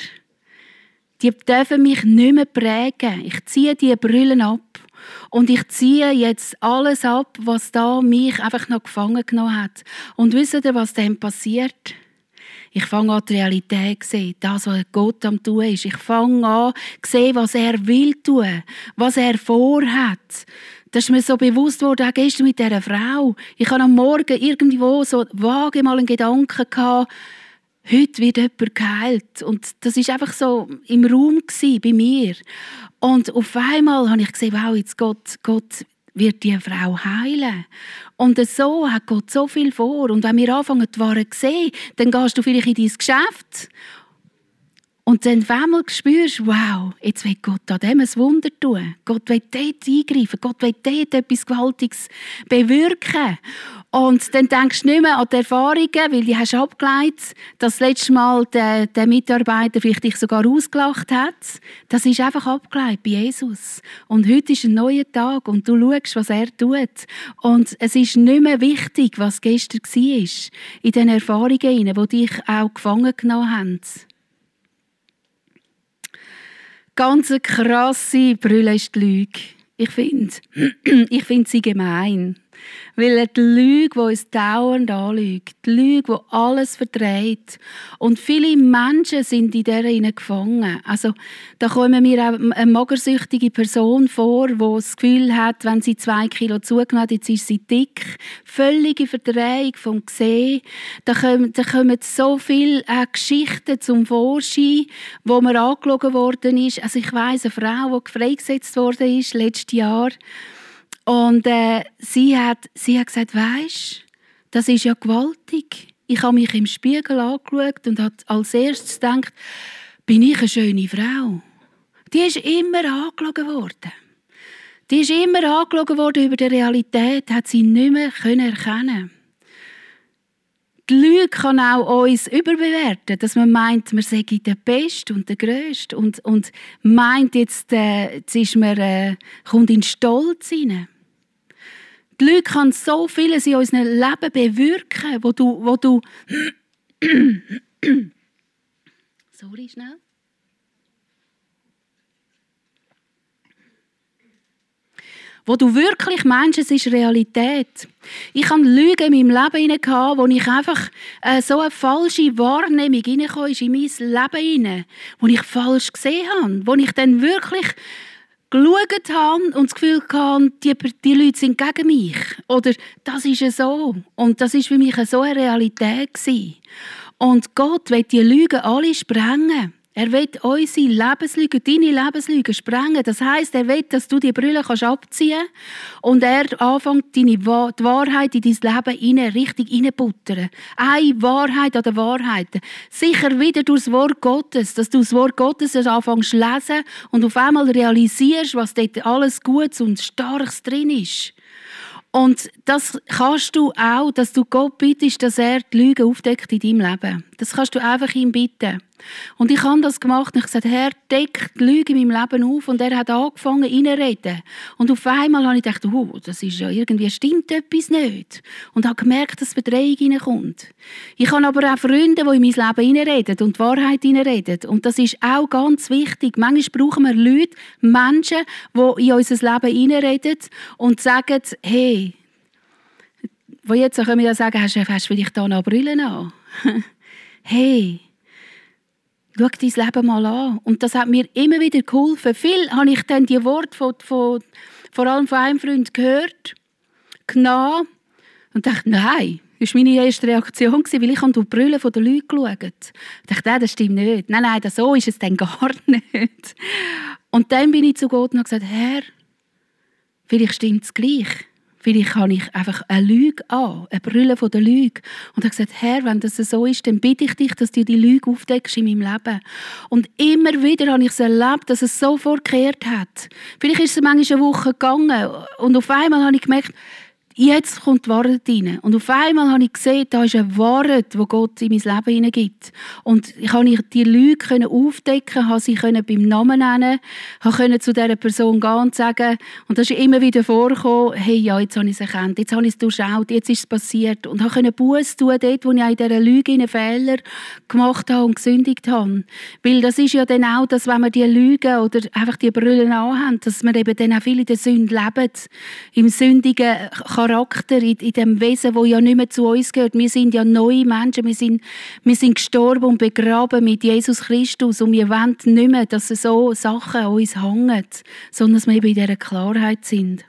die dürfen mich nicht mehr prägen. Ich ziehe die Brillen ab. Und ich ziehe jetzt alles ab, was da mich einfach noch gefangen genommen hat. Und wisst ihr, was dann passiert? Ich fange an, die Realität zu sehen, das, was Gott am tun ist. Ich fange an, zu sehen, was er will tun, was er vorhat. Das ist mir so bewusst worden, auch gestern mit dieser Frau. Ich hatte am Morgen irgendwo so vage mal einen Gedanken gehabt, heute wird jemand geheilt. Und das war einfach so im Raum bei mir. Und auf einmal habe ich gesehen, wow, jetzt Gott, Gott wird die Frau heilen. Und so hat Gott so viel vor. Und wenn wir anfangen, die Ware zu sehen, dann gehst du vielleicht in dein Geschäft. Und dann auf einmal spürst du, wow, jetzt will Gott an dem ein Wunder tun. Gott will dort eingreifen. Gott will dort etwas Gewaltiges bewirken. Und dann denkst du nicht mehr an die Erfahrungen, weil die hast du abgeleitet, dass das letzte Mal der, der Mitarbeiter vielleicht dich sogar ausgelacht hat. Das ist einfach abgeleitet bei Jesus. Und heute ist ein neuer Tag und du schaust, was er tut. Und es ist nicht mehr wichtig, was gestern war, in den Erfahrungen, die dich auch gefangen genommen haben. Ganz eine krasse Brille ist die Lüge. Ich finde ich find sie gemein. Weil die Lüge, die uns dauernd anlügt, die Lüge, die alles verdreht. Und viele Menschen sind in dieser gefangen. Also, da kommen mir auch eine magersüchtige Person vor, die das Gefühl hat, wenn sie zwei Kilo zugenommen hat, jetzt ist sie dick. Völlige Verdrehung vom Gesehen. Da kommen, da kommen so viele äh, Geschichten zum Vorschein, wo mir angelogen worden ist. Also ich weiss, eine Frau, die freigesetzt worden ist, letztes Jahr. Und äh, sie, hat, sie hat gesagt, weisst, Das ist ja gewaltig. Ich habe mich im Spiegel angeschaut und habe als erstes gedacht, bin ich eine schöne Frau? Die ist immer angeschaut worden. Die ist immer angeschaut worden über die Realität, hat sie nicht mehr erkennen können. Die Lüge kann auch uns überbewerten, dass man meint, man sei der Beste und der Grösste und, und meint, jetzt, äh, jetzt ist man, äh, kommt in Stolz hinein. Die Lüge kann so vieles in unserem Leben bewirken, wo du, wo du sorry, schnell. Wo du wirklich meinst, es ist Realität. Ich hatte Lügen in meinem Leben hinein, wo ich einfach äh, so eine falsche Wahrnehmung hineinkam in mein Leben hinein, wo ich falsch gesehen habe, wo ich dann wirklich geschaut habe und das Gefühl hatte, die, die Leute sind gegen mich. Oder das ist ja so. Und das war für mich so eine Realität gewesen. Und Gott will die Lügen alle sprengen. Er will unsere Lebenslügen, deine Lebenslügen sprengen. Das heisst, er will, dass du die Brille abziehen kannst und er anfängt, deine die Wahrheit in dein Leben hinein, richtig reinbuttern. Eine Wahrheit an der Wahrheit. Sicher wieder durch das Wort Gottes, dass du das Wort Gottes anfängst zu lesen und auf einmal realisierst, was dort alles Gutes und Starkes drin ist. Und das kannst du auch, dass du Gott bittest, dass er die Lügen aufdeckt in deinem Leben. Das kannst du einfach ihm bitten. Und ich habe das gemacht und ich habe gesagt, Herr, deck die Lüge in meinem Leben auf. Und er hat angefangen, reinzureden. Und auf einmal habe ich gedacht, oh, das ist ja irgendwie, stimmt etwas nicht. Und habe gemerkt, dass Verdrehung reinkommt. Ich habe aber auch Freunde, die in mein Leben reinreden und die Wahrheit reinreden. Und das ist auch ganz wichtig. Manchmal brauchen wir Leute, Menschen, die in unser Leben reinreden und sagen, hey, wo jetzt können wir ja sagen, hast du vielleicht da noch Brillen an? Hey, schau dein Leben mal an. Und das hat mir immer wieder geholfen. Viel habe ich dann die Worte von, von, vor allem von einem Freund gehört, genommen und dachte, nein, das war meine erste Reaktion, weil ich habe die Brille der Leute geschaut. Ich dachte, nein, das stimmt nicht. Nein, nein, das, so ist es dann gar nicht. Und dann bin ich zu Gott und habe gesagt, Herr, vielleicht stimmt es gleich. Vielleicht habe ich einfach eine Lüge an, eine Brille von der Lüge. Und habe gesagt, Herr, wenn das so ist, dann bitte ich dich, dass du die Lüge aufdeckst in meinem Leben. Und immer wieder habe ich es erlebt, dass es so verkehrt hat. Vielleicht ist es manchmal eine Woche gegangen und auf einmal habe ich gemerkt, jetzt kommt die Wahrheit rein. Und auf einmal habe ich gesehen, da ist eine Wahrheit, die Gott in mein Leben hineingibt. Und ich konnte die Lüge aufdecken, konnte sie beim Namen nennen, konnte zu dieser Person gehen und sagen, und das ist immer wieder vorgekommen, hey, ja, jetzt habe ich es erkannt, jetzt habe ich es durchschaut, jetzt ist es passiert. Und konnte Buße tun, dort, wo ich in dieser Lüge einen Fehler gemacht habe und gesündigt habe. Weil das ist ja dann auch, dass wenn wir die Lügen oder einfach die Brüllen anhaben, dass wir eben dann auch viel in der Sünde leben, im sündigen Charakter, in, in dem Wesen, das ja nicht mehr zu uns gehört. Wir sind ja neue Menschen, wir sind, wir sind gestorben und begraben mit Jesus Christus und wir wollen nicht mehr, dass so Sachen an uns hängen, sondern dass wir eben in dieser Klarheit sind.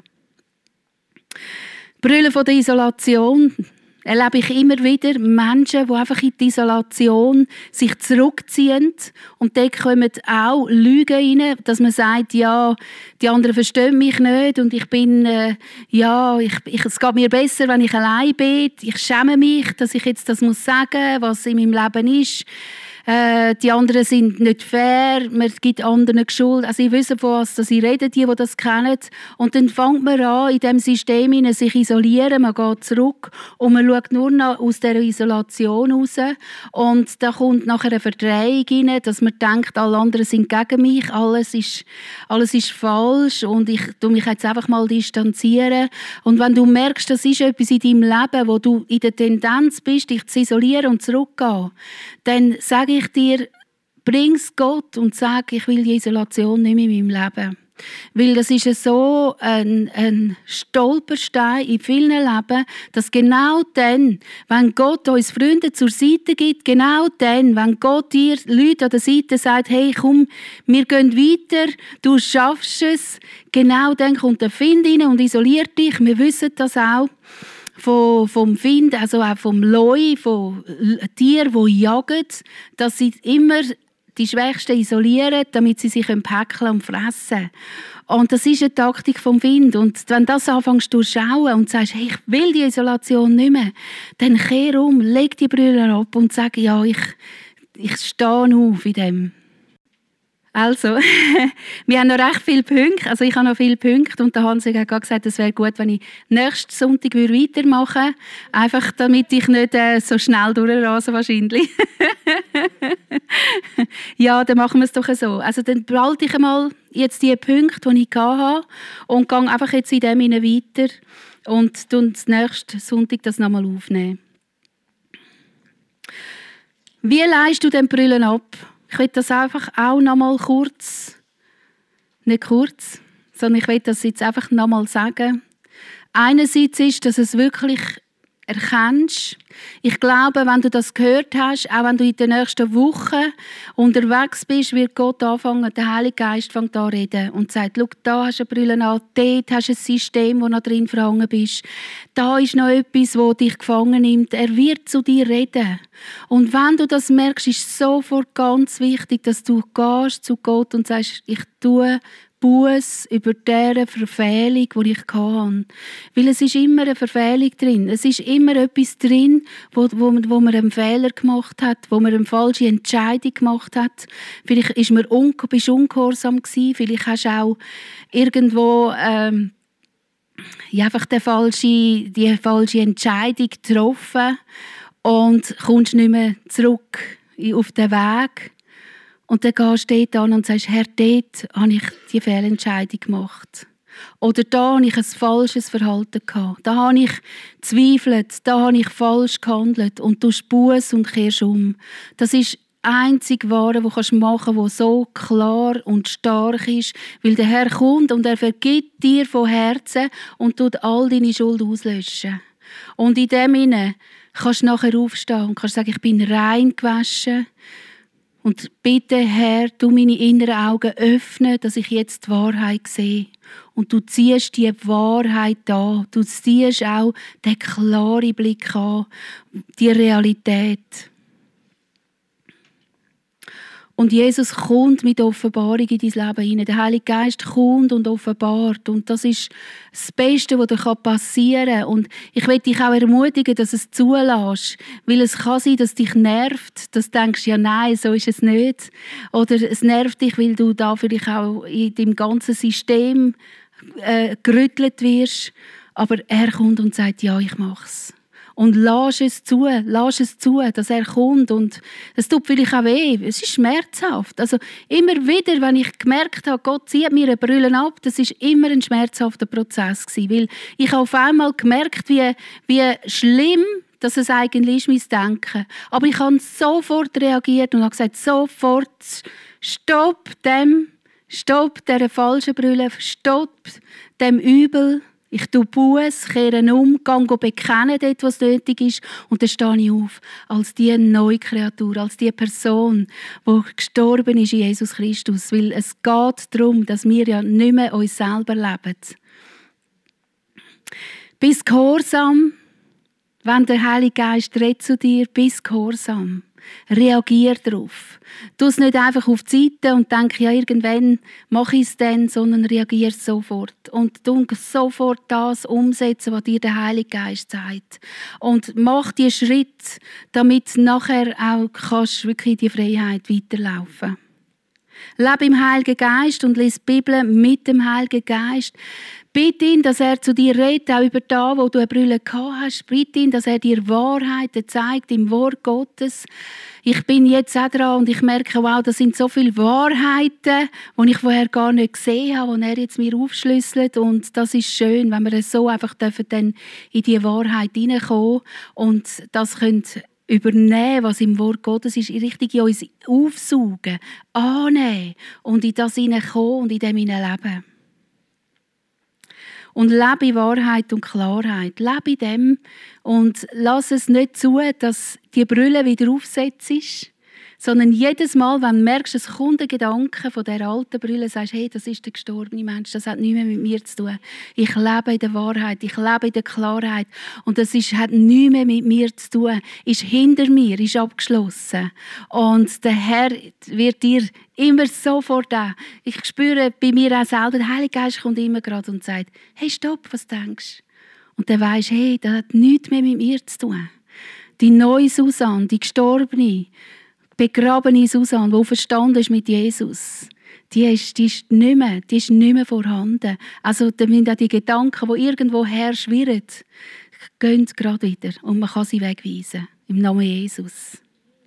Die Brille von der Isolation erlebe ich immer wieder Menschen, die einfach in die Isolation sich zurückziehen. Und dort kommen auch Lügen rein, dass man sagt, ja, die anderen verstehen mich nicht und ich bin, äh, ja, ich, ich, es geht mir besser, wenn ich allein bin. Ich schäme mich, dass ich jetzt das muss sagen, was in meinem Leben ist. Äh, die anderen sind nicht fair, man gibt anderen Schuld. Also ich weiß, von was dass ich rede, die, die das kennen. Und dann fängt man an, in diesem System hinein, sich isolieren, man geht zurück und man schaut nur noch aus dieser Isolation raus. Und da kommt nachher eine Verdrehung rein, dass man denkt, alle anderen sind gegen mich, alles ist, alles ist falsch und ich tu mich jetzt einfach mal distanzieren. Und wenn du merkst, das ist etwas in deinem Leben, wo du in der Tendenz bist, dich zu isolieren und zurückzugehen, dann sage ich dir, bring's Gott und sag, ich will die Isolation nicht mehr in meinem Leben. Weil das ist so ein, ein Stolperstein in vielen Leben, dass genau dann, wenn Gott uns Freunde zur Seite gibt, genau dann, wenn Gott dir Leute an der Seite sagt, hey, komm, wir gehen weiter, du schaffst es, genau dann kommt der Find rein und isoliert dich. Wir wissen das auch. Vom, vom Find, also auch vom Leu, von Tieren, die jagen, dass sie immer die Schwächsten isolieren, damit sie sich päckeln und fressen. Und das ist eine Taktik vom Wind. Und wenn du das anfängst zu schauen und sagst, hey, ich will die Isolation nicht mehr, dann kehr um, leg die Brille ab und sag, ja, ich, ich stehe auf in dem. Also, wir haben noch recht viele Punkte. Also ich habe noch viele Punkte und der Hans hat gerade gesagt, es wäre gut, wenn ich nächsten Sonntag weitermachen würde. Einfach damit ich nicht äh, so schnell durchrase wahrscheinlich. Ja, dann machen wir es doch so. Also dann behalte ich einmal jetzt die Punkte, die ich hatte und gehe einfach jetzt in dem weiter und tun das nächsten Sonntag das nochmal aufnehmen. Wie leist du den Brüllen ab? Ich will das einfach auch noch mal kurz, nicht kurz, sondern ich will das jetzt einfach noch mal sagen. Einerseits ist, dass es wirklich erkennst. Ich glaube, wenn du das gehört hast, auch wenn du in den nächsten Wochen unterwegs bist, wird Gott anfangen, der Heilige Geist fängt an zu reden und sagt, schau, da hast du eine Brille an, dort hast du ein System, wo noch drin verhangen bist. Da ist noch etwas, das dich gefangen nimmt. Er wird zu dir reden. Und wenn du das merkst, ist es sofort ganz wichtig, dass du gehst zu Gott und sagst, ich tue Buß über diese Verfehlung, die ich hatte. Weil es ist immer eine Verfehlung drin. Es ist immer etwas drin, wo, wo, wo man einen Fehler gemacht hat, wo man eine falsche Entscheidung gemacht hat. Vielleicht ist man un, bist du ungehorsam gewesen, vielleicht hast du auch irgendwo ähm, ja, einfach die falsche, die falsche Entscheidung getroffen und kommst nicht mehr zurück auf den Weg. Und dann gehst du dort an und sagst, Herr, dort habe ich die Fehlentscheidung gemacht. Oder da habe ich ein falsches Verhalten gehabt. Da habe ich gezweifelt, da habe ich falsch gehandelt. Und du Buß und kehrst um. Das ist das einzige Wahre, was du machen kannst, das so klar und stark ist. Weil der Herr kommt und er vergibt dir von Herzen und tut all deine Schuld auslöschen. Und in dem Sinne kannst du nachher aufstehen und kannst sagen, ich bin rein gewaschen. Und bitte, Herr, du meine inneren Augen öffnen, dass ich jetzt die Wahrheit sehe. Und du ziehst die Wahrheit an. Du ziehst auch den klaren Blick an, die Realität. Und Jesus kommt mit Offenbarung in dein Leben hinein. Der Heilige Geist kommt und offenbart. Und das ist das Beste, was dir passieren kann. Und ich will dich auch ermutigen, dass du es zulässt. Weil es kann sein, dass es dich nervt. Dass du denkst, ja nein, so ist es nicht. Oder es nervt dich, weil du da vielleicht auch in deinem ganzen System äh, gerüttelt wirst. Aber er kommt und sagt, ja, ich mache es. Und lass es zu, lass es zu, dass er kommt. Und es tut vielleicht auch weh. Es ist schmerzhaft. Also immer wieder, wenn ich gemerkt habe, Gott zieht mir eine Brille ab, das ist immer ein schmerzhafter Prozess gewesen. Weil ich habe auf einmal gemerkt, wie, wie schlimm dass es eigentlich ist, mein Denken. Aber ich habe sofort reagiert und habe gesagt, sofort, stopp dem, stopp dieser falschen Brille, stopp dem Übel. Ich tue Buß, kehre um, gehe bekennen dort, was nötig ist. Und dann stehe ich auf als die neue Kreatur, als die Person, die gestorben ist in Jesus Christus. Weil es geht darum, dass wir ja nicht mehr uns selber leben. Bist gehorsam, wenn der Heilige Geist redet zu dir, bist gehorsam. Reagier darauf. Tu es nicht einfach auf die Seite und denke, ja, irgendwann mache ich es dann, sondern reagier sofort. Und tu sofort das umsetzen, was dir der Heilige Geist sagt. Und mach die Schritt, damit nachher auch kannst wirklich die Freiheit weiterlaufen. Lebe im Heiligen Geist und lies die Bibel mit dem Heiligen Geist. Bitte ihn, dass er zu dir redet, auch über das, wo du eine Brille gehabt hast. Bitte ihn, dass er dir Wahrheiten zeigt im Wort Gottes. Ich bin jetzt auch dran und ich merke, wow, das sind so viele Wahrheiten, die ich vorher gar nicht gesehen habe, die er jetzt mir aufschlüsselt. Und das ist schön, wenn wir so einfach dürfen dann in diese Wahrheit hineinkommen und das können übernehmen, was im Wort Gottes ist, richtig in uns aufsaugen, annehmen und in das hineinkommen und in dem hineinleben. Und lebe in Wahrheit und Klarheit. Lebe in dem und lass es nicht zu, dass die Brille wieder aufsetzt. Sondern jedes Mal, wenn du merkst, es kommt ein Gedanke von dieser alten Brille, sagst du, hey, das ist der gestorbene Mensch, das hat nichts mehr mit mir zu tun. Ich lebe in der Wahrheit, ich lebe in der Klarheit. Und das ist, hat nichts mehr mit mir zu tun. Ist hinter mir, ist abgeschlossen. Und der Herr wird dir immer sofort da. Ich spüre bei mir auch selber, der Heilige Geist kommt immer gerade und sagt, hey, stopp, was denkst du? Und dann weisst du, hey, das hat nichts mehr mit mir zu tun. Die neue Susanne, die gestorbene, begrabene Susanne, die verstanden ist mit Jesus, die ist, die ist nicht mehr, die ist nicht mehr vorhanden. Also da sind auch die Gedanken, die irgendwo her schwirren, gehen gerade wieder und man kann sie wegweisen. Im Namen Jesus.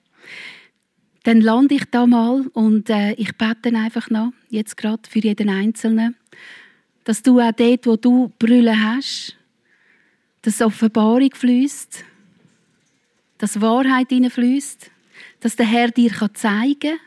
Dann lande ich da mal und äh, ich bete einfach noch, jetzt gerade für jeden Einzelnen, dass du auch dort, wo du Brille hast, dass Offenbarung fließt, dass Wahrheit hineinfließt, dass der Herr dir zeigen kann,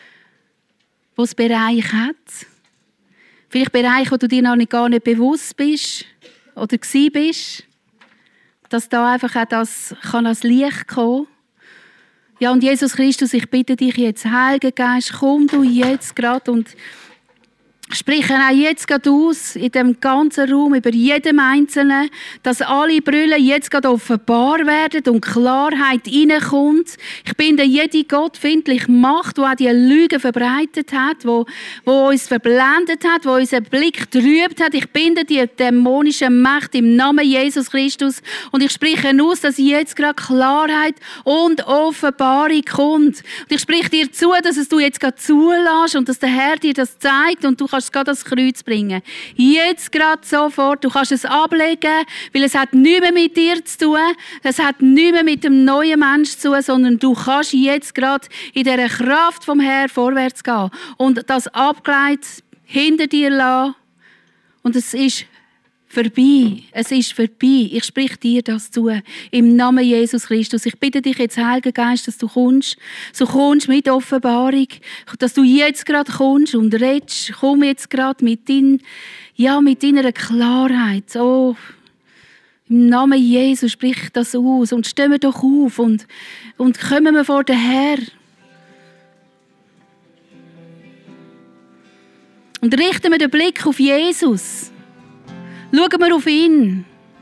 wo es Bereich hat. Vielleicht Bereiche, wo du dir noch nicht, gar nicht bewusst bist oder gsi bist, dass da einfach auch das kann als Licht kommen. Ja, und Jesus Christus, ich bitte dich jetzt, Heiliger Geist, komm du jetzt gerade und sprechen auch jetzt gerade aus, in dem ganzen Raum, über jedem Einzelnen, dass alle Brüllen jetzt gerade offenbar werden und Klarheit reinkommt. Ich bin der jede gottfindliche Macht, die auch die Lüge verbreitet hat, wo, wo uns verblendet hat, wo unseren Blick trübt hat. Ich bin die dämonische Macht im Namen Jesus Christus und ich spreche aus, dass jetzt gerade Klarheit und Offenbarung kommt. Und ich spreche dir zu, dass es du jetzt gerade zulässt und dass der Herr dir das zeigt und du kannst es gerade ans Kreuz bringen. Jetzt gerade sofort. Du kannst es ablegen, weil es hat nichts mehr mit dir zu tun. Es hat nichts mehr mit dem neuen Mensch zu tun, sondern du kannst jetzt gerade in dieser Kraft vom Herrn vorwärts gehen und das Abgleit hinter dir lassen. Und es ist vorbei. Es ist vorbei. Ich spreche dir das zu. Im Namen Jesus Christus. Ich bitte dich jetzt, Heiliger Geist, dass du kommst. So kommst mit Offenbarung. Dass du jetzt gerade kommst und redest. Komm jetzt gerade mit, dein, ja, mit deiner Klarheit. Oh, im Namen Jesus sprich das aus. Und stehen wir doch auf und, und kommen wir vor den Herrn. Und richten wir den Blick auf Jesus. Schauen wir auf ihn.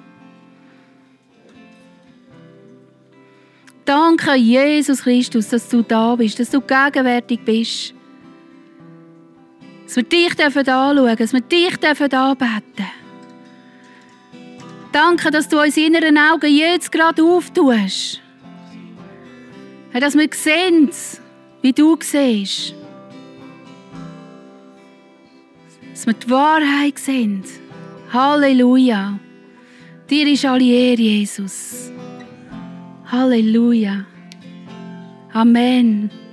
Danke, Jesus Christus, dass du da bist, dass du gegenwärtig bist. Dass wir dich anschauen, dass wir dich anbeten. Danke, dass du unsere inneren Augen jetzt gerade auftust. Dass wir sehen, wie du siehst. Dass wir die Wahrheit sehen. Halleluja. Dir ist alle Ehre, Jesus. Halleluja. Amen.